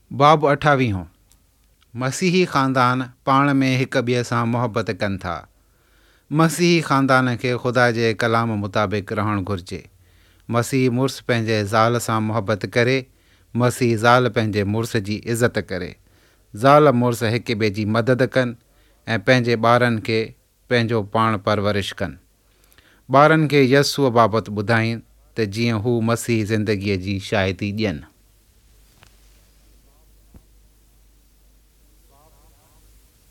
बाब 28 मसीही ख़ानदान पाण में हिक ॿिए सां मुहबत कनि था। मसीही ख़ानदान खे ख़ुदा जे कलाम मुताबिक़ रहणु घुरिजे। मसीह मुड़ुस पंहिंजे ज़ाल सां मुहबत करे, मसीह ज़ाल पंहिंजे मुड़ुस जी इज़त करे। ज़ाल मुड़ुस हिक ॿिए जी मदद कनि ऐं पंहिंजे ॿारनि खे पंहिंजो पाण परवरिश कनि। ॿारनि खे यसूअ बाबति ॿुधाइनि त जीअं हू मसीह ज़िंदगीअ जी शाहिदी ॾियनि।